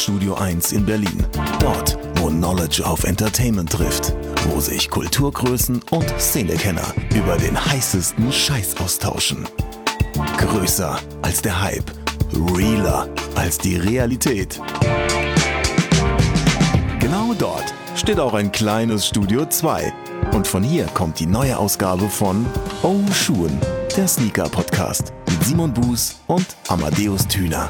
Studio 1 in Berlin. Dort, wo Knowledge auf Entertainment trifft. Wo sich Kulturgrößen und Szenekenner über den heißesten Scheiß austauschen. Größer als der Hype. Realer als die Realität. Genau dort steht auch ein kleines Studio 2. Und von hier kommt die neue Ausgabe von Oh Schuhen, der Sneaker-Podcast mit Simon Buß und Amadeus Thüner.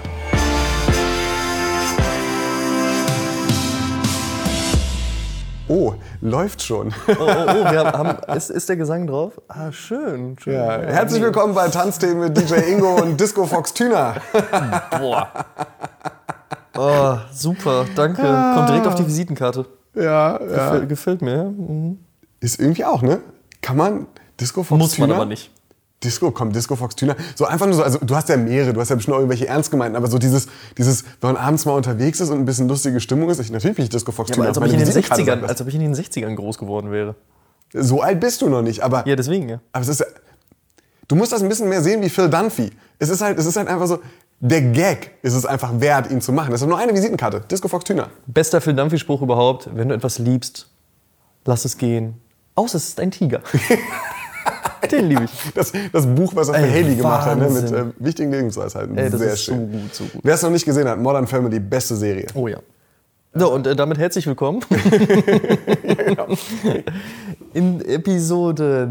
Oh, läuft schon. Ist der Gesang drauf? Ah, schön. Ja, herzlich willkommen bei Tanzthemen mit DJ Ingo und Disco Fox Thüner. Boah. Oh, super, danke. Kommt direkt auf die Visitenkarte. Ja. Gefällt mir. Mhm. Ist irgendwie auch, ne? Kann man Disco Fox Thüner? Muss man aber nicht. Disco Fox Thüner. So einfach nur so, also du hast ja mehrere, du hast ja bestimmt auch irgendwelche ernst gemeinten, aber so dieses, wenn man abends mal unterwegs ist und ein bisschen lustige Stimmung ist, natürlich bin ich Disco Fox Thüner. Als ob ich in den 60ern groß geworden wäre. So alt bist du noch nicht, aber... Ja, deswegen, ja. Aber es ist, du musst das ein bisschen mehr sehen wie Phil Dunphy. Es ist halt einfach so, der Gag ist es einfach wert, ihn zu machen. Das ist nur eine Visitenkarte, Disco Fox Thüner. Bester Phil Dunphy-Spruch überhaupt, wenn du etwas liebst, lass es gehen. Außer es ist ein Tiger. Den liebe ich. Das Buch, was er für Haley gemacht hat, ne, mit Wahnsinn. wichtigen Lebensweisheiten. Das Sehr ist schön. so gut. Wer es noch nicht gesehen hat, Modern Family, beste Serie. Oh ja. So, und damit herzlich willkommen. In Episode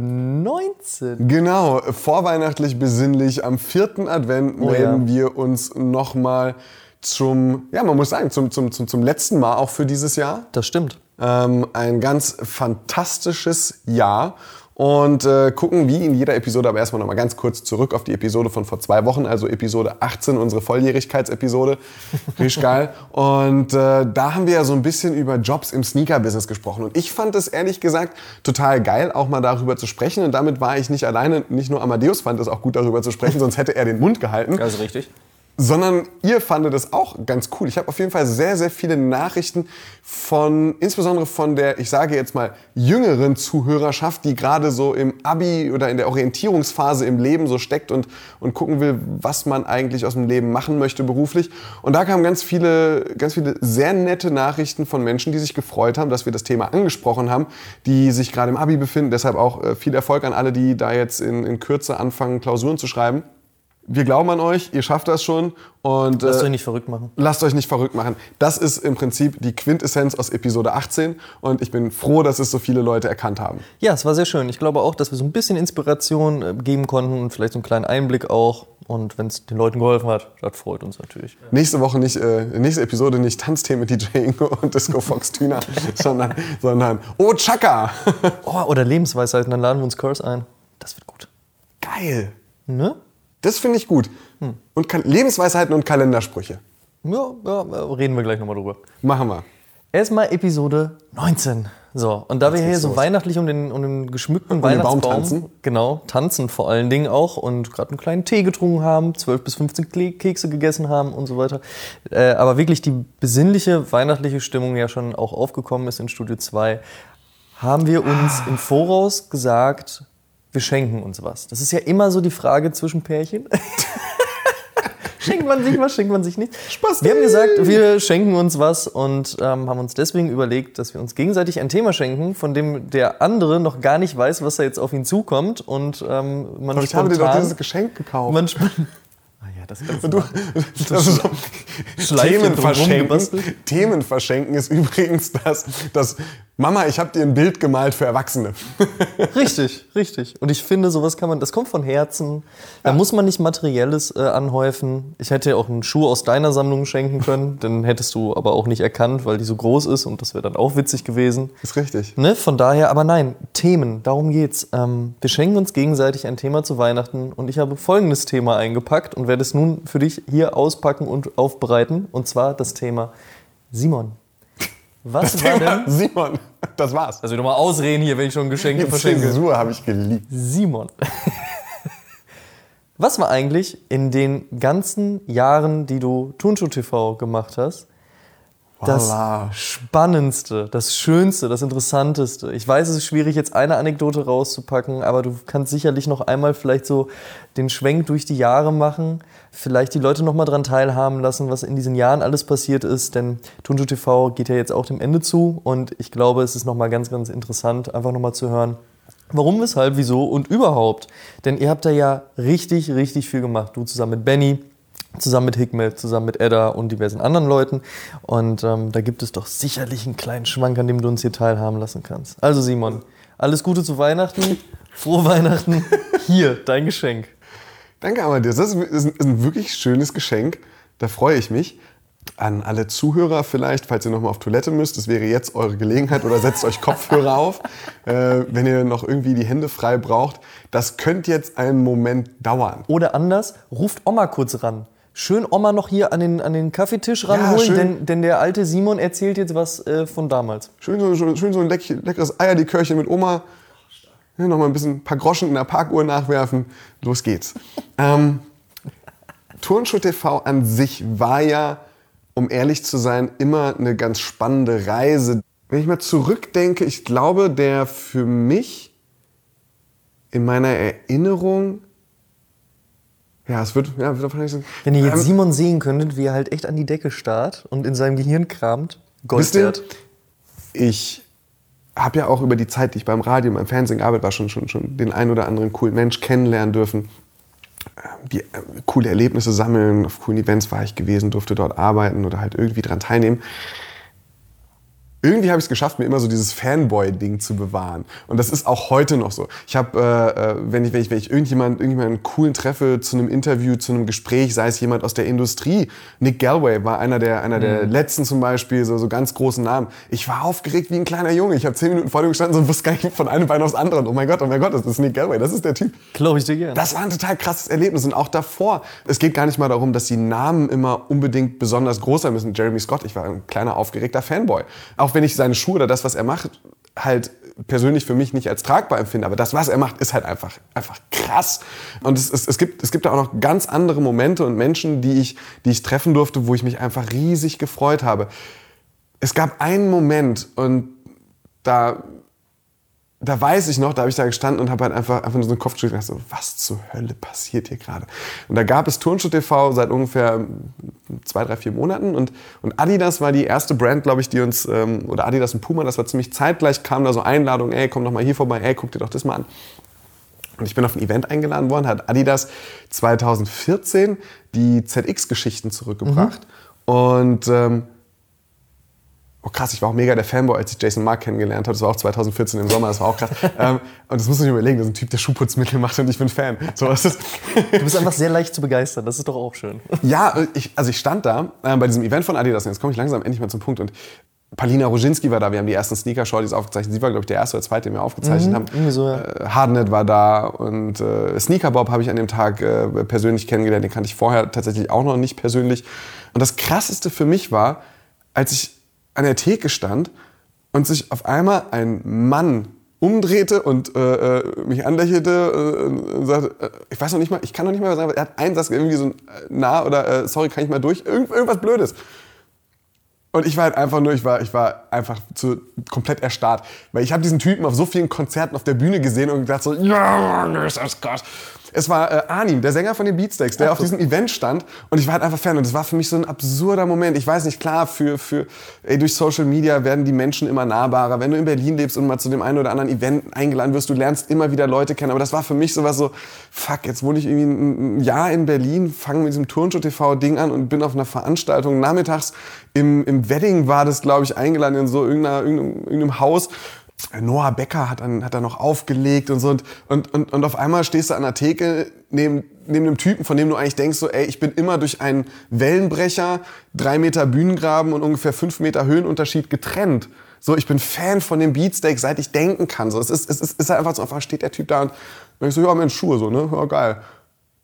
19. Genau, vorweihnachtlich besinnlich. Am 4. Advent melden wir uns nochmal zum letzten Mal auch für dieses Jahr. Das stimmt. Ein ganz fantastisches Jahr. Und gucken wie in jeder Episode aber erstmal nochmal ganz kurz zurück auf die Episode von vor 2 Wochen, also Episode 18, unsere Volljährigkeitsepisode. Richtig geil. Und da haben wir ja so ein bisschen über Jobs im Sneaker-Business gesprochen. Und ich fand es ehrlich gesagt total geil, auch mal darüber zu sprechen. Und damit war ich nicht alleine, nicht nur Amadeus fand es auch gut, darüber zu sprechen, sonst hätte er den Mund gehalten. Also richtig. Sondern ihr fandet es auch ganz cool. Ich habe auf jeden Fall sehr, sehr viele Nachrichten insbesondere von der, ich sage jetzt mal, jüngeren Zuhörerschaft, die gerade so im Abi oder in der Orientierungsphase im Leben so steckt und gucken will, was man eigentlich aus dem Leben machen möchte beruflich. Und da kamen ganz viele sehr nette Nachrichten von Menschen, die sich gefreut haben, dass wir das Thema angesprochen haben, die sich gerade im Abi befinden. Deshalb auch viel Erfolg an alle, die da jetzt in Kürze anfangen, Klausuren zu schreiben. Wir glauben an euch, ihr schafft das schon. Und, lasst euch nicht verrückt machen. Lasst euch nicht verrückt machen. Das ist im Prinzip die Quintessenz aus Episode 18. Und ich bin froh, dass es so viele Leute erkannt haben. Ja, es war sehr schön. Ich glaube auch, dass wir so ein bisschen Inspiration geben konnten und vielleicht so einen kleinen Einblick auch. Und wenn es den Leuten geholfen hat, das freut uns natürlich. Nächste Episode nicht Tanzthemen mit DJ Ingo und Disco Fox Thüner, sondern Oh Chaka! Oder Lebensweisheiten, dann laden wir uns Curse ein. Das wird gut. Geil! Ne? Das finde ich gut. Und Lebensweisheiten und Kalendersprüche. Ja, reden wir gleich nochmal drüber. Machen wir. Erstmal Episode 19. So, und da wir hier so weihnachtlich um den geschmückten Weihnachtsbaum tanzen. Genau, tanzen vor allen Dingen auch und gerade einen kleinen Tee getrunken haben, 12 bis 15 Kekse gegessen haben und so weiter. Aber wirklich die besinnliche weihnachtliche Stimmung ja schon auch aufgekommen ist in Studio 2, haben wir uns im Voraus gesagt, wir schenken uns was. Das ist ja immer so die Frage zwischen Pärchen. Schenkt man sich was, schenkt man sich nicht? Spaß. Wir haben gesagt, wir schenken uns was und haben uns deswegen überlegt, dass wir uns gegenseitig ein Thema schenken, von dem der andere noch gar nicht weiß, was da jetzt auf ihn zukommt. Und ich habe dir doch dieses Geschenk gekauft. Das Themen verschenken ist übrigens das Mama, ich habe dir ein Bild gemalt für Erwachsene. Richtig. Und ich finde, das kommt von Herzen. Da muss man nicht Materielles anhäufen. Ich hätte ja auch einen Schuh aus deiner Sammlung schenken können. Den hättest du aber auch nicht erkannt, weil die so groß ist. Und das wäre dann auch witzig gewesen. Ist richtig. Ne? Von daher, aber nein, Themen, darum geht's. Wir schenken uns gegenseitig ein Thema zu Weihnachten. Und ich habe folgendes Thema eingepackt und werde es nun für dich hier auspacken und aufbereiten. Und zwar das Thema Simon. Was war denn? Simon, das war's. Also nochmal ausreden hier, wenn ich schon Geschenke verschenke. Zäsur habe ich geliebt. Simon. Was war eigentlich in den ganzen Jahren, die du Turnschuh TV gemacht hast, das Voila. Spannendste, das Schönste, das Interessanteste. Ich weiß, es ist schwierig, jetzt eine Anekdote rauszupacken, aber du kannst sicherlich noch einmal vielleicht so den Schwenk durch die Jahre machen, vielleicht die Leute noch mal dran teilhaben lassen, was in diesen Jahren alles passiert ist, denn Turnschuh TV geht ja jetzt auch dem Ende zu und ich glaube, es ist noch mal ganz, ganz interessant, einfach noch mal zu hören, warum, weshalb, wieso und überhaupt. Denn ihr habt da ja richtig, richtig viel gemacht. Du zusammen mit Benny, zusammen mit Hikmet, zusammen mit Edda und diversen anderen Leuten. Und da gibt es doch sicherlich einen kleinen Schwank, an dem du uns hier teilhaben lassen kannst. Also Simon, alles Gute zu Weihnachten, frohe Weihnachten. Hier, dein Geschenk. Danke, Amadeus. Das ist ein wirklich schönes Geschenk. Da freue ich mich. An alle Zuhörer vielleicht, falls ihr noch mal auf Toilette müsst, das wäre jetzt eure Gelegenheit oder setzt euch Kopfhörer auf, wenn ihr noch irgendwie die Hände frei braucht. Das könnte jetzt einen Moment dauern. Oder anders, ruft Oma kurz ran. Schön Oma noch hier an den Kaffeetisch ranholen, schön. denn der alte Simon erzählt jetzt was von damals. Schön so ein leckeres Eierlikörchen mit Oma. Ja, noch mal ein paar Groschen in der Parkuhr nachwerfen. Los geht's. Turnschuh TV an sich war ja, um ehrlich zu sein, immer eine ganz spannende Reise. Wenn ich mal zurückdenke, ich glaube, der für mich in meiner Erinnerung, wird wahrscheinlich so. Wenn ihr jetzt Simon sehen könntet, wie er halt echt an die Decke starrt und in seinem Gehirn kramt, Gold Wisst ihr, wert. ich habe ja auch über die Zeit, die ich beim Radio, beim Fernsehen gearbeitet war, schon den einen oder anderen coolen Mensch kennenlernen dürfen. Coole Erlebnisse sammeln, auf coolen Events war ich gewesen, durfte dort arbeiten oder halt irgendwie dran teilnehmen. Irgendwie habe ich es geschafft, mir immer so dieses Fanboy-Ding zu bewahren. Und das ist auch heute noch so. Ich habe, wenn ich irgendjemanden coolen treffe zu einem Interview, zu einem Gespräch, sei es jemand aus der Industrie. Nick Galway war einer der letzten zum Beispiel, so ganz großen Namen. Ich war aufgeregt wie ein kleiner Junge. Ich habe 10 Minuten vor dem gestanden und wusste gar nicht von einem Bein aufs andere. Oh mein Gott, das ist Nick Galway, das ist der Typ. Glaube ich dir gerne. Das war ein total krasses Erlebnis. Und auch davor, es geht gar nicht mal darum, dass die Namen immer unbedingt besonders groß sein müssen. Jeremy Scott, ich war ein kleiner aufgeregter Fanboy. Auch wenn ich seine Schuhe oder das, was er macht, halt persönlich für mich nicht als tragbar empfinde. Aber das, was er macht, ist halt einfach krass. Und es gibt da auch noch ganz andere Momente und Menschen, die ich treffen durfte, wo ich mich einfach riesig gefreut habe. Es gab einen Moment und da weiß ich noch, da habe ich da gestanden und habe halt einfach nur so den Kopf geschüttelt und gedacht, so, was zur Hölle passiert hier gerade? Und da gab es Turnschuh TV seit ungefähr 2, 3, 4 Monaten und Adidas war die erste Brand, glaube ich, die uns, oder Adidas und Puma, das war ziemlich zeitgleich, kam da so Einladung, ey, komm doch mal hier vorbei, ey, guck dir doch das mal an. Und ich bin auf ein Event eingeladen worden, hat Adidas 2014 die ZX-Geschichten zurückgebracht und oh krass, ich war auch mega der Fanboy, als ich Jason Mark kennengelernt habe. Das war auch 2014 im Sommer, das war auch krass. Und das muss ich mir überlegen, das ist ein Typ, der Schuhputzmittel macht und ich bin Fan. So was ist. Du bist einfach sehr leicht zu begeistern, das ist doch auch schön. Ja, ich stand da bei diesem Event von Adidas und jetzt komme ich langsam endlich mal zum Punkt. Und Paulina Roginski war da, wir haben die ersten Sneaker-Shorties aufgezeichnet. Sie war, glaube ich, der erste oder zweite, den wir aufgezeichnet haben. So, ja. Hardnet war da und Sneaker Bob habe ich an dem Tag persönlich kennengelernt. Den kannte ich vorher tatsächlich auch noch nicht persönlich. Und das Krasseste für mich war, als ich an der Theke stand und sich auf einmal ein Mann umdrehte und mich anlächelte und sagte, ich weiß noch nicht mal, ich kann noch nicht mal was sagen, er hat einen Satz irgendwie so sorry, kann ich mal durch? Irgendwas Blödes. Und ich war halt einfach nur, ich war einfach komplett erstarrt. Weil ich habe diesen Typen auf so vielen Konzerten auf der Bühne gesehen und gedacht so, ja, das ist Gott. Es war Arnim, der Sänger von den Beatsteaks, der auf diesem Event stand und ich war halt einfach Fan und es war für mich so ein absurder Moment. Ich weiß nicht, klar, durch Social Media werden die Menschen immer nahbarer. Wenn du in Berlin lebst und mal zu dem einen oder anderen Event eingeladen wirst, du lernst immer wieder Leute kennen. Aber das war für mich sowas so, fuck, jetzt wohne ich irgendwie ein Jahr in Berlin, fange mit diesem Turnschuh TV-Ding an und bin auf einer Veranstaltung. Nachmittags im Wedding war das, glaube ich, eingeladen in so irgendeinem Haus. Noah Becker hat dann noch aufgelegt und so und auf einmal stehst du an der Theke neben einem Typen, von dem du eigentlich denkst so, ey, ich bin immer durch einen Wellenbrecher, 3 Meter Bühnengraben und ungefähr 5 Meter Höhenunterschied getrennt. So, ich bin Fan von dem Beatsteak, seit ich denken kann. So, es ist halt einfach so, einfach steht der Typ da und ich so, ja Mensch, Schuhe so, ne, ja geil.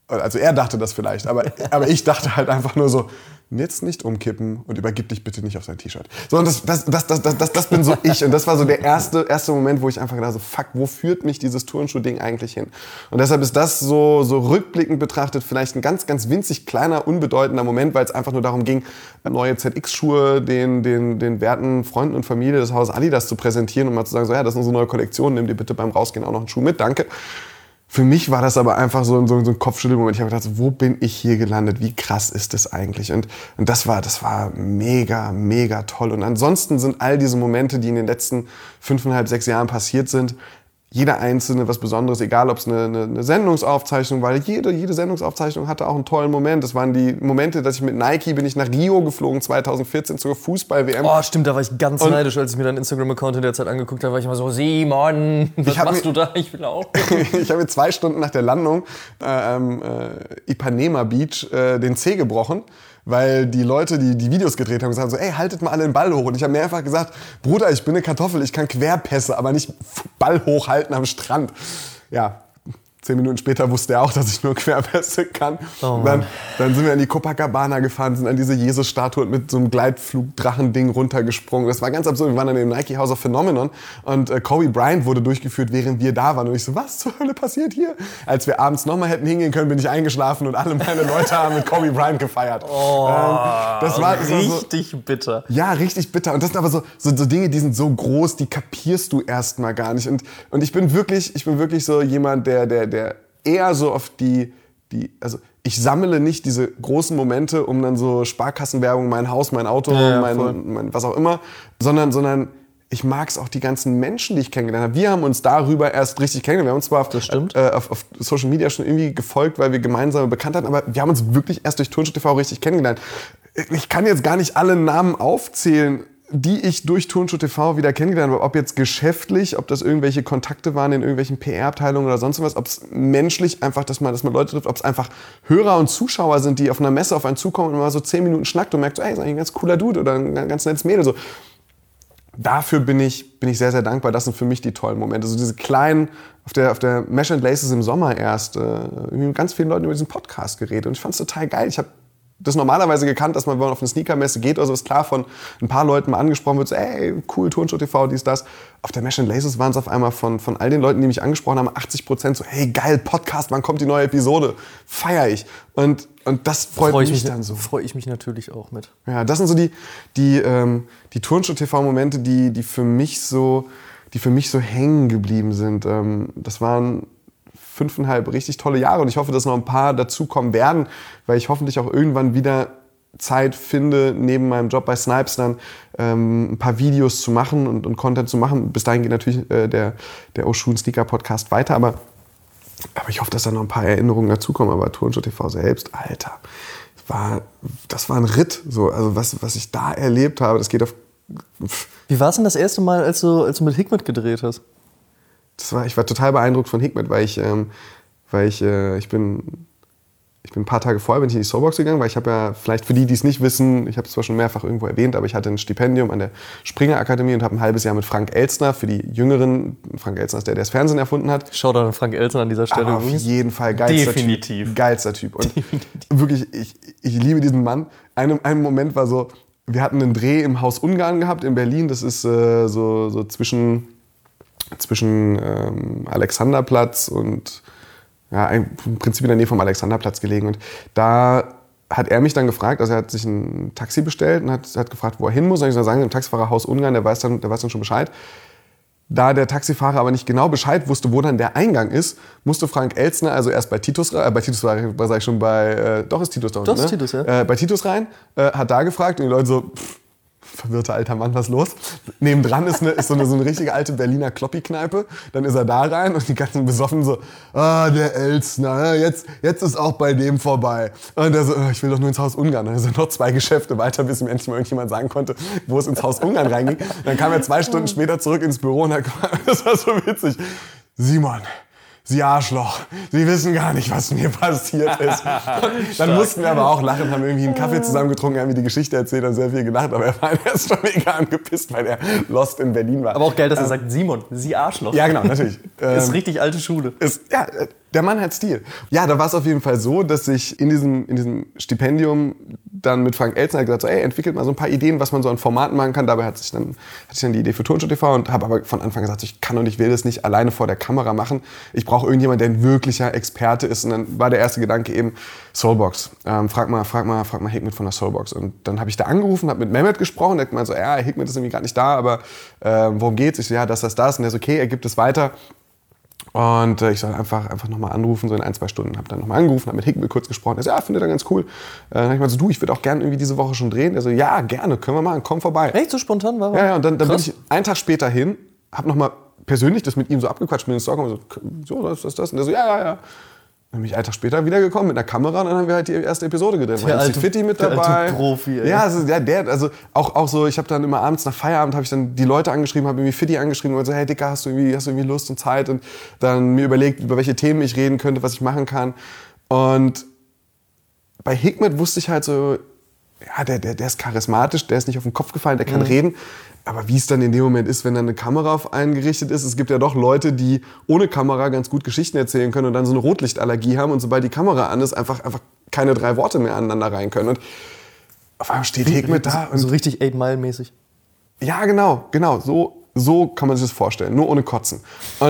Also er dachte das vielleicht, aber ich dachte halt einfach nur so, jetzt nicht umkippen und übergib dich bitte nicht auf sein T-Shirt. So, und das bin so ich. Und das war so der erste Moment, wo ich einfach gedacht habe, fuck, wo führt mich dieses Turnschuh-Ding eigentlich hin? Und deshalb ist das so rückblickend betrachtet vielleicht ein ganz, ganz winzig kleiner, unbedeutender Moment, weil es einfach nur darum ging, neue ZX-Schuhe den werten Freunden und Familie des Hauses Adidas zu präsentieren und mal zu sagen, so, ja, das ist unsere neue Kollektion, nimm dir bitte beim Rausgehen auch noch einen Schuh mit, danke. Für mich war das aber einfach so ein Kopfschüttelmoment. Ich habe gedacht, wo bin ich hier gelandet? Wie krass ist das eigentlich? Und das war mega, mega toll. Und ansonsten sind all diese Momente, die in den letzten 5,5, 6 Jahren passiert sind, jeder einzelne was Besonderes, egal ob es eine Sendungsaufzeichnung war. Jede Sendungsaufzeichnung hatte auch einen tollen Moment. Das waren die Momente, dass ich mit Nike bin ich nach Rio geflogen, 2014 zur Fußball-WM. Oh, stimmt, da war ich ganz neidisch, als ich mir deinen Instagram-Account in der Zeit angeguckt habe, war ich immer so, Simon, was machst du da? Ich will auch. Ich habe mir 2 Stunden nach der Landung Ipanema Beach den Zeh gebrochen, weil die Leute, die Videos gedreht haben, gesagt haben so, ey, haltet mal alle den Ball hoch. Und ich habe mir einfach gesagt, Bruder, ich bin eine Kartoffel, ich kann Querpässe, aber nicht Ball hochhalten am Strand. Ja, 10 Minuten später wusste er auch, dass ich nur Querpässe kann. Oh, dann sind wir an die Copacabana gefahren, sind an diese Jesus-Statue und mit so einem Gleitflug-Drachending runtergesprungen. Das war ganz absurd. Wir waren dann im Nike House of Phenomenon und Kobe Bryant wurde durchgeführt, während wir da waren. Und ich so, was zur Hölle passiert hier? Als wir abends nochmal hätten hingehen können, bin ich eingeschlafen und alle meine Leute haben mit Kobe Bryant gefeiert. Oh, das war richtig bitter. Ja, richtig bitter. Und das sind aber so Dinge, die sind so groß, die kapierst du erstmal gar nicht. Und ich bin wirklich so jemand, der eher so auf also ich sammle nicht diese großen Momente, um dann so Sparkassenwerbung, mein Haus, mein Auto, mein was auch immer, sondern ich mag es auch die ganzen Menschen, die ich kennengelernt habe. Wir haben uns darüber erst richtig kennengelernt. Wir haben uns zwar auf Social Media schon irgendwie gefolgt, weil wir gemeinsame Bekannte hatten, aber wir haben uns wirklich erst durch Turnschuh TV richtig kennengelernt. Ich kann jetzt gar nicht alle Namen aufzählen, die ich durch Turnschuh TV wieder kennengelernt habe. Ob jetzt geschäftlich, ob das irgendwelche Kontakte waren in irgendwelchen PR-Abteilungen oder sonst was, ob es menschlich einfach, dass man Leute trifft, ob es einfach Hörer und Zuschauer sind, die auf einer Messe auf einen zukommen und mal so 10 Minuten schnackt und merkt so, ey, ist eigentlich ein ganz cooler Dude oder ein ganz nettes Mädel. So. Dafür bin ich sehr, sehr dankbar. Das sind für mich die tollen Momente. So diese kleinen, auf der Mesh and Laces im Sommer erst, mit ganz vielen Leuten über diesen Podcast geredet. Und ich fand es total geil. Ich habe das normalerweise gekannt, dass man, wenn man auf eine Sneakermesse geht oder so, ist klar von ein paar Leuten mal angesprochen wird, so, ey, cool, Turnschuh TV, dies, das. Auf der Mesh and Laces waren es auf einmal von all den Leuten, die mich angesprochen haben, 80% so, hey, geil, Podcast, wann kommt die neue Episode? Feier ich. Und das freut mich dann so. Freue ich mich natürlich auch mit. Ja, das sind so die Turnschuh TV-Momente, die für mich so hängen geblieben sind. Das waren 5,5 richtig tolle Jahre und ich hoffe, dass noch ein paar dazukommen werden, weil ich hoffentlich auch irgendwann wieder Zeit finde, neben meinem Job bei Snipes dann ein paar Videos zu machen und Content zu machen. Bis dahin geht natürlich der Oshun Sneaker Podcast weiter, aber ich hoffe, dass da noch ein paar Erinnerungen dazukommen. Aber Turnschuh TV selbst, Alter, das war ein Ritt. So, also was ich da erlebt habe, das geht auf... Wie war es denn das erste Mal, als du mit Hikmet gedreht hast? Ich war total beeindruckt von Hikmet, weil ich bin ein paar Tage vorher bin ich in die Soulbox gegangen, weil ich habe ja, vielleicht für die, die es nicht wissen, ich habe es zwar schon mehrfach irgendwo erwähnt, aber ich hatte ein Stipendium an der Springer Akademie und habe ein halbes Jahr mit Frank Elstner, für die Jüngeren, Frank Elstner ist der das Fernsehen erfunden hat. Shoutout an Frank Elstner an dieser Stelle. Aber auf jeden Fall geilster Typ. Und wirklich, ich liebe diesen Mann. Ein Moment war so, wir hatten einen Dreh im Haus Ungarn gehabt in Berlin, das ist so zwischen Alexanderplatz und im Prinzip in der Nähe vom Alexanderplatz gelegen. Und da hat er mich dann gefragt, also er hat sich ein Taxi bestellt und hat gefragt, wo er hin muss. Und ich soll sagen, dem Taxifahrer Haus Ungarn, der weiß dann schon Bescheid. Da der Taxifahrer aber nicht genau Bescheid wusste, wo dann der Eingang ist, musste Frank Elstner also erst bei Titus rein, bei Titus sag ich schon, doch ist Titus da unten, doch, ist Titus, ja. Bei Titus rein, hat da gefragt und die Leute so, verwirrter alter Mann, was los? Nebendran ist so eine richtige alte Berliner Kloppi-Kneipe. Dann ist er da rein und die ganzen Besoffenen so, der Elstner, jetzt ist auch bei dem vorbei. Und er so, ich will doch nur ins Haus Ungarn. Dann sind noch 2 Geschäfte weiter, bis ihm endlich mal irgendjemand sagen konnte, wo es ins Haus Ungarn reinging. Dann kam er 2 Stunden später zurück ins Büro und hat gesagt, das war so witzig. Simon, Sie Arschloch, Sie wissen gar nicht, was mir passiert ist. Dann mussten wir aber auch lachen, haben irgendwie einen Kaffee zusammen getrunken, haben mir die Geschichte erzählt und sehr viel gelacht. Aber er war erst schon mega angepisst, weil er lost in Berlin war. Aber auch geil, dass er sagt, Simon, Sie Arschloch. Ja, genau, natürlich. Ist richtig alte Schule. Ja, der Mann hat Stil. Ja, da war es auf jeden Fall so, dass ich in diesem Stipendium dann mit Frank Elstner gesagt habe, so, entwickelt mal so ein paar Ideen, was man so an Formaten machen kann. Dabei hatte ich dann die Idee für Turnschuh TV und habe aber von Anfang gesagt, ich kann und ich will das nicht alleine vor der Kamera machen. Ich brauche irgendjemand, der ein wirklicher Experte ist. Und dann war der erste Gedanke eben Soulbox. Frag mal Hikmet von der Soulbox. Und dann habe ich da angerufen, habe mit Mehmet gesprochen. Der hat gemeint so, Hikmet ist irgendwie gerade nicht da, aber worum geht's? Ich so, ja, das. Und der so, okay, er gibt es weiter. Und ich soll einfach nochmal anrufen, so in 1-2 Stunden. Habe dann nochmal angerufen, habe mit Hikmet kurz gesprochen. Er so, ja, findet er ganz cool. Dann habe ich mal so, ich würde auch gerne irgendwie diese Woche schon drehen. Er so, ja, gerne, können wir machen, komm vorbei. Echt, so spontan war er? Ja, und dann bin ich einen Tag später hin, habe nochmal persönlich das mit ihm so abgequatscht, mit den Stalkern. So, das. Und der so, ja. Dann bin ich einen Tag später wiedergekommen mit einer Kamera und dann haben wir halt die erste Episode gedreht. Der alte Fitti mit dabei. Der alte Profi, ey. Ja, also auch so, ich habe dann immer abends nach Feierabend habe ich dann die Leute angeschrieben, habe irgendwie Fitti angeschrieben und so, hey Dicker, hast du irgendwie Lust und Zeit? Und dann mir überlegt, über welche Themen ich reden könnte, was ich machen kann. Und bei Hikmet wusste ich halt so, ja, der ist charismatisch, der ist nicht auf den Kopf gefallen, der kann reden. Aber wie es dann in dem Moment ist, wenn dann eine Kamera auf einen gerichtet ist, es gibt ja doch Leute, die ohne Kamera ganz gut Geschichten erzählen können und dann so eine Rotlichtallergie haben und sobald die Kamera an ist, einfach keine 3 Worte mehr aneinander rein können. Und auf einmal steht Hikmet da. Und so richtig 8 Mile mäßig. Ja, genau. So kann man sich das vorstellen, nur ohne Kotzen.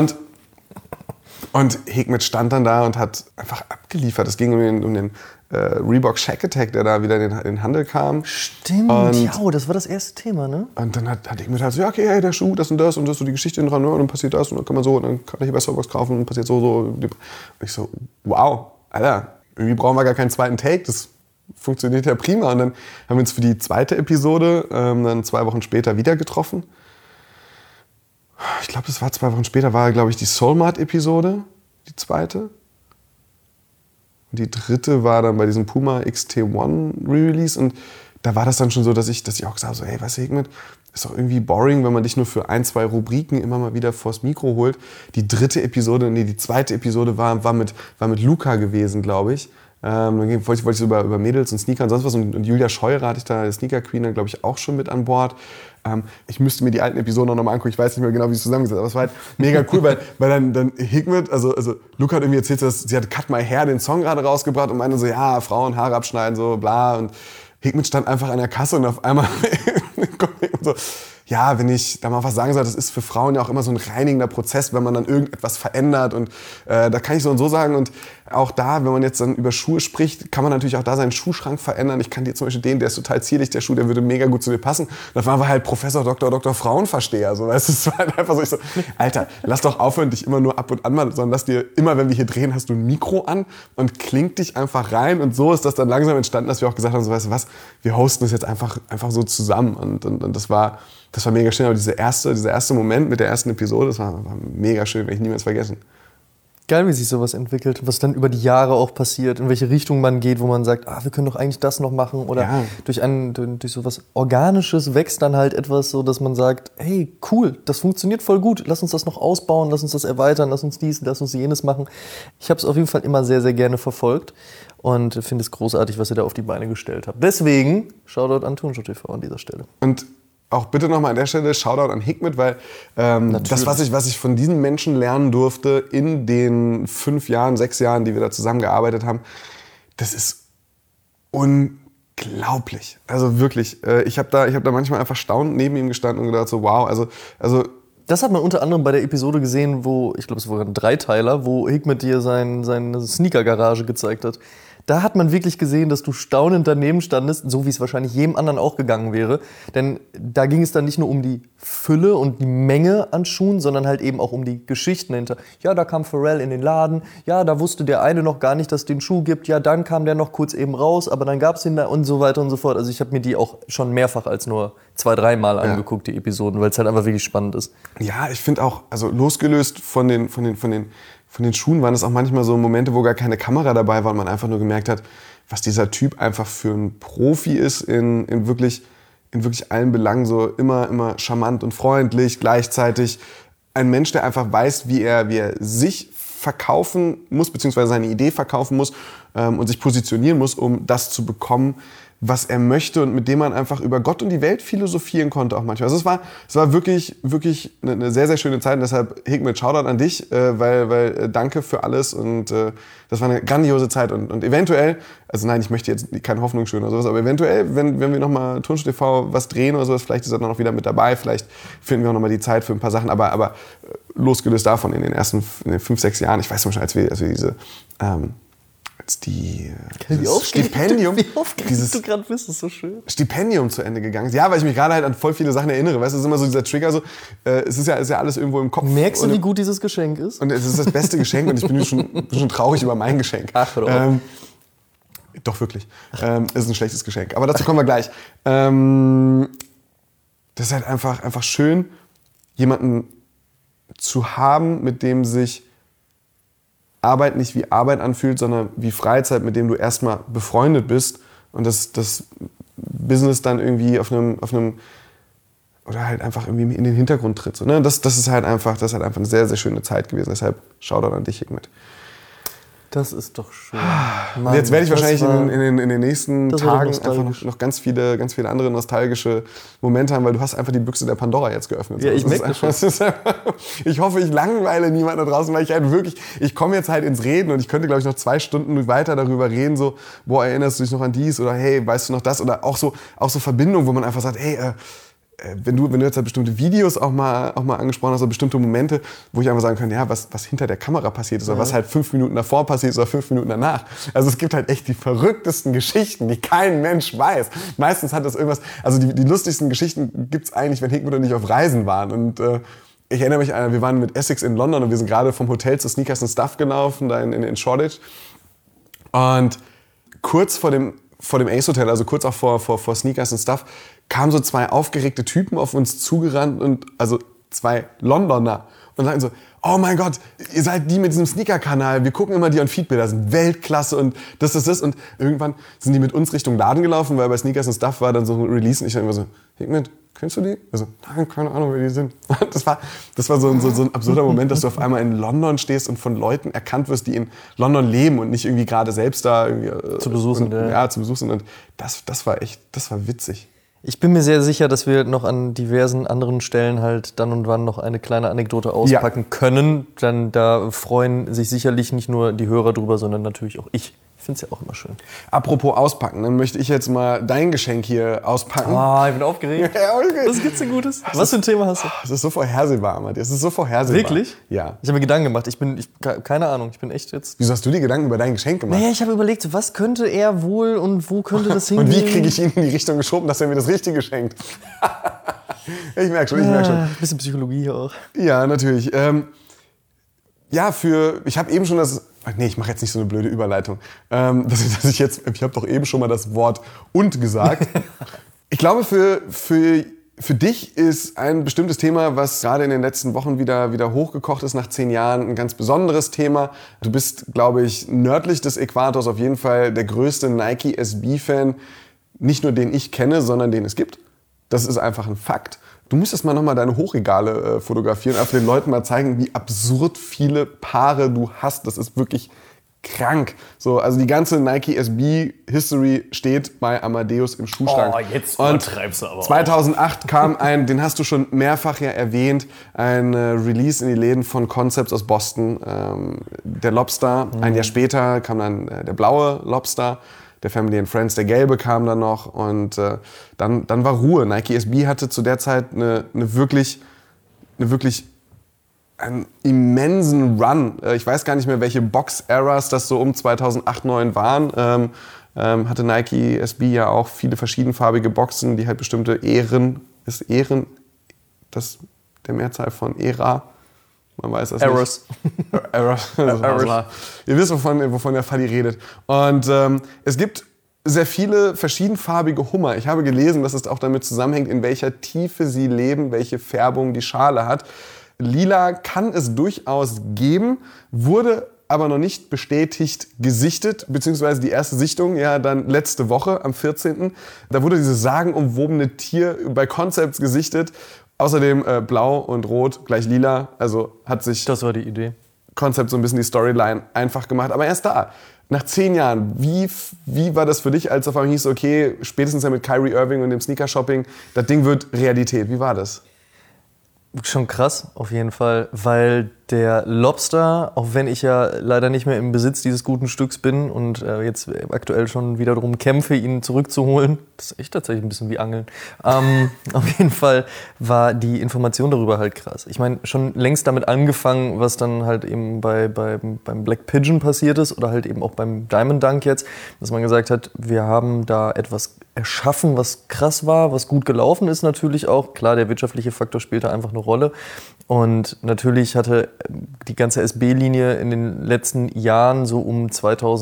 Und Hikmet stand dann da und hat einfach abgeliefert. Es ging um den Reebok Shack Attack, der da wieder in den Handel kam. Stimmt, das war das erste Thema, ne? Und dann hat Hikmet halt so, ja, okay, hey, der Schuh, das und das so die Geschichte dran, und dann passiert das und dann kann man so, und dann kann ich bei Soulbox kaufen und dann passiert so. Und ich so, wow, Alter, irgendwie brauchen wir gar keinen zweiten Take, das funktioniert ja prima. Und dann haben wir uns für die zweite Episode dann 2 Wochen später wieder getroffen. Ich glaube, das war 2 Wochen später, war, glaube ich, die Soulmart-Episode, die zweite. Und die dritte war dann bei diesem Puma XT1 Re-Release. Und da war das dann schon so, dass ich auch gesagt habe, so, hey, weißt du, Hikmet, ist doch irgendwie boring, wenn man dich nur für 1-2 Rubriken immer mal wieder vors Mikro holt. Die zweite Episode war mit Luca gewesen, glaube ich. Dann wollte ich so über Mädels und Sneaker und sonst was. Und Julia Scheurer hatte ich da, Sneaker Queen, dann glaube ich auch schon mit an Bord. Ich müsste mir die alten Episoden noch mal angucken. Ich weiß nicht mehr genau, wie es zusammengesetzt ist. Aber es war halt mega cool, weil dann Hikmet, also Luca hat irgendwie erzählt, dass sie hat Cut My Hair, den Song gerade rausgebracht und meinte so, ja, Frauen Haare abschneiden, so bla. Und Hikmet stand einfach an der Kasse und auf einmal so, ja, wenn ich da mal was sagen soll, das ist für Frauen ja auch immer so ein reinigender Prozess, wenn man dann irgendetwas verändert. Und da kann ich so und so sagen. Und auch da, wenn man jetzt dann über Schuhe spricht, kann man natürlich auch da seinen Schuhschrank verändern. Ich kann dir zum Beispiel der ist total zierlich, der Schuh, der würde mega gut zu dir passen. Und das war halt Professor, Dr. Frauenversteher. So, weißt du, es war halt einfach so, ich so, Alter, lass doch aufhören, dich immer nur ab und an mal, sondern lass dir immer, wenn wir hier drehen, hast du ein Mikro an und klingt dich einfach rein. Und so ist das dann langsam entstanden, dass wir auch gesagt haben, so, weißt du was, wir hosten das jetzt einfach so zusammen. Und das war mega schön. Aber dieser erste Moment mit der ersten Episode, das war mega schön, werde ich niemals vergessen. Geil, wie sich sowas entwickelt, was dann über die Jahre auch passiert, in welche Richtung man geht, wo man sagt, wir können doch eigentlich das noch machen. Oder ja. durch sowas Organisches wächst dann halt etwas so, dass man sagt, hey, cool, das funktioniert voll gut, lass uns das noch ausbauen, lass uns das erweitern, lass uns dies, lass uns jenes machen. Ich habe es auf jeden Fall immer sehr, sehr gerne verfolgt und finde es großartig, was ihr da auf die Beine gestellt habt. Deswegen, Shoutout an Turnschuh TV an dieser Stelle. Und auch bitte nochmal an der Stelle Shoutout an Hikmet, weil das, was ich von diesen Menschen lernen durfte in den 5 Jahren, 6 Jahren, die wir da zusammengearbeitet haben, das ist unglaublich. Also wirklich, ich hab da manchmal einfach staunend neben ihm gestanden und gedacht so, wow, also das hat man unter anderem bei der Episode gesehen, wo, ich glaube, es war ein 3-Teiler, wo Hikmet dir seine Sneaker-Garage gezeigt hat. Da hat man wirklich gesehen, dass du staunend daneben standest, so wie es wahrscheinlich jedem anderen auch gegangen wäre. Denn da ging es dann nicht nur um die Fülle und die Menge an Schuhen, sondern halt eben auch um die Geschichten hinter. Ja, da kam Pharrell in den Laden. Ja, da wusste der eine noch gar nicht, dass es den Schuh gibt. Ja, dann kam der noch kurz eben raus, aber dann gab es ihn da und so weiter und so fort. Also ich habe mir die auch schon mehrfach als nur 2-3 Mal angeguckt, die Episoden, weil es halt einfach wirklich spannend ist. Ja, ich finde auch, also losgelöst von den Schuhen waren es auch manchmal so Momente, wo gar keine Kamera dabei war und man einfach nur gemerkt hat, was dieser Typ einfach für ein Profi ist in wirklich allen Belangen, so immer charmant und freundlich, gleichzeitig ein Mensch, der einfach weiß, wie er sich verkaufen muss, beziehungsweise seine Idee verkaufen muss und sich positionieren muss, um das zu bekommen, was er möchte und mit dem man einfach über Gott und die Welt philosophieren konnte auch manchmal. Also es war wirklich eine sehr, sehr schöne Zeit und deshalb Hikmet, Shoutout an dich, weil danke für alles und das war eine grandiose Zeit und eventuell, also nein, ich möchte jetzt keine Hoffnung schön oder sowas, aber eventuell, wenn wir nochmal Turnschuh TV was drehen oder sowas, vielleicht ist er dann auch wieder mit dabei, vielleicht finden wir auch nochmal die Zeit für ein paar Sachen, aber losgelöst davon in den 5, 6 Jahren, ich weiß noch schon, als wir diese Stipendium, wie aufgeregt du gerade bist, ist so schön. Stipendium zu Ende gegangen ist. Ja, weil ich mich gerade halt an voll viele Sachen erinnere. Weißt du, es ist immer so dieser Trigger, so, es ist ja alles irgendwo im Kopf. Merkst du, wie gut dieses Geschenk ist? Und es ist das beste Geschenk und ich bin schon traurig über mein Geschenk. Ach, oder doch, wirklich. Es ist ein schlechtes Geschenk. Aber dazu kommen wir gleich. Das ist halt einfach schön, jemanden zu haben, mit dem sich Arbeit nicht wie Arbeit anfühlt, sondern wie Freizeit, mit dem du erstmal befreundet bist und das Business dann irgendwie auf einem oder halt einfach irgendwie in den Hintergrund tritt. So, ne? Das ist halt einfach eine sehr, sehr schöne Zeit gewesen. Deshalb Shoutout an dich, Hikmet. Das ist doch schön. Mann, jetzt werde ich wahrscheinlich in den nächsten Tagen einfach noch ganz viele andere nostalgische Momente haben, weil du hast einfach die Büchse der Pandora jetzt geöffnet. Ja, ich merke das schon. Ich hoffe, ich langweile niemanden da draußen, weil ich komme jetzt halt ins Reden und ich könnte, glaube ich, noch 2 Stunden weiter darüber reden, so, boah, erinnerst du dich noch an dies oder hey, weißt du noch das oder auch so Verbindungen, wo man einfach sagt, hey, wenn du jetzt halt bestimmte Videos auch mal angesprochen hast, oder bestimmte Momente, wo ich einfach sagen kann, ja, was hinter der Kamera passiert ist, oder was halt 5 Minuten davor passiert ist, oder 5 Minuten danach. Also es gibt halt echt die verrücktesten Geschichten, die kein Mensch weiß. Meistens hat das irgendwas, also die lustigsten Geschichten gibt's eigentlich, wenn Hikmet und ich auf Reisen waren. Und ich erinnere mich, wir waren mit Essex in London und wir sind gerade vom Hotel zu Sneakers and Stuff gelaufen, da in Shoreditch. Und kurz vor dem Ace Hotel, also kurz auch vor Sneakers and Stuff, kamen so 2 aufgeregte Typen auf uns zugerannt und also 2 Londoner und sagten so, oh mein Gott, ihr seid die mit diesem Sneaker-Kanal, wir gucken immer die On-Feed-Bilder, sind Weltklasse und das. Und irgendwann sind die mit uns Richtung Laden gelaufen, weil bei Sneakers and Stuff war dann so ein Release und ich dann immer so, Hikmet, kennst du die? Also, nein, keine Ahnung, wer die sind. Das war so ein absurder Moment, dass du auf einmal in London stehst und von Leuten erkannt wirst, die in London leben und nicht irgendwie gerade selbst da irgendwie, zu Besuch sind. Ja, zu Besuch sind. Und das war witzig. Ich bin mir sehr sicher, dass wir noch an diversen anderen Stellen halt dann und wann noch eine kleine Anekdote auspacken können. Dann da freuen sich sicherlich nicht nur die Hörer drüber, sondern natürlich auch ich. Ich finde es ja auch immer schön. Apropos auspacken, dann möchte ich jetzt mal dein Geschenk hier auspacken. Oh, ich bin aufgeregt. Ja, okay. Was gibt's denn Gutes? Was für ein Thema hast du? Das ist so vorhersehbar, Amadi. Das ist so vorhersehbar. Wirklich? Ja. Ich habe mir Gedanken gemacht. Keine Ahnung. Ich bin echt jetzt... Wieso hast du dir Gedanken über dein Geschenk gemacht? Naja, ich habe überlegt, was könnte er wohl und wo könnte das hingehen? Und wie kriege ich ihn in die Richtung geschoben, dass er mir das Richtige schenkt? Ich merke schon. Ein bisschen Psychologie hier auch. Ja, natürlich. Ich habe eben schon das... Nee, ich mache jetzt nicht so eine blöde Überleitung. Ich habe doch eben schon mal das Wort „und“ gesagt. Ich glaube, für dich ist ein bestimmtes Thema, was gerade in den letzten Wochen wieder hochgekocht ist nach 10 Jahren, ein ganz besonderes Thema. Du bist, glaube ich, nördlich des Äquators auf jeden Fall der größte Nike SB-Fan. Nicht nur den ich kenne, sondern den es gibt. Das ist einfach ein Fakt. Du müsstest mal nochmal deine Hochregale fotografieren, einfach den Leuten mal zeigen, wie absurd viele Paare du hast. Das ist wirklich krank. So, also die ganze Nike SB History steht bei Amadeus im Schuhschrank. Oh, jetzt übertreibst du aber 2008 kam den hast du schon mehrfach ja erwähnt, ein Release in die Läden von Concepts aus Boston, der Lobster. Ein Jahr später kam dann der blaue Lobster. Der Family and Friends, der gelbe kam dann noch und dann war Ruhe. Nike SB hatte zu der Zeit einen immensen Run. Ich weiß gar nicht mehr, welche Box-Eras das so um 2008, 2009 waren. Hatte Nike SB ja auch viele verschiedenfarbige Boxen, die halt bestimmte Ehren, ist Ehren das der Mehrzahl von Ära? Man weiß das Errors. Nicht. Errors. Ihr wisst, wovon der Fadi redet. Und es gibt sehr viele verschiedenfarbige Hummer. Ich habe gelesen, dass es auch damit zusammenhängt, in welcher Tiefe sie leben, welche Färbung die Schale hat. Lila kann es durchaus geben, wurde aber noch nicht bestätigt gesichtet, beziehungsweise die erste Sichtung ja dann letzte Woche am 14. Da wurde dieses sagenumwobene Tier bei Concepts gesichtet. Außerdem blau und rot gleich lila, also hat sich... Das war die Idee. Konzept so ein bisschen die Storyline einfach gemacht. Aber erst da, nach 10 Jahren, wie war das für dich, als auf einmal hieß, okay, spätestens ja mit Kyrie Irving und dem Sneaker-Shopping, das Ding wird Realität. Wie war das? Schon krass, auf jeden Fall, weil der Lobster, auch wenn ich ja leider nicht mehr im Besitz dieses guten Stücks bin und jetzt aktuell schon wieder darum kämpfe, ihn zurückzuholen, das ist echt tatsächlich ein bisschen wie Angeln, auf jeden Fall war die Information darüber halt krass. Ich meine, schon längst damit angefangen, was dann halt eben beim Black Pigeon passiert ist oder halt eben auch beim Diamond Dunk jetzt, dass man gesagt hat, wir haben da etwas erschaffen, was krass war, was gut gelaufen ist natürlich auch. Klar, der wirtschaftliche Faktor spielte einfach eine Rolle. Und natürlich hatte die ganze SB-Linie in den letzten Jahren so um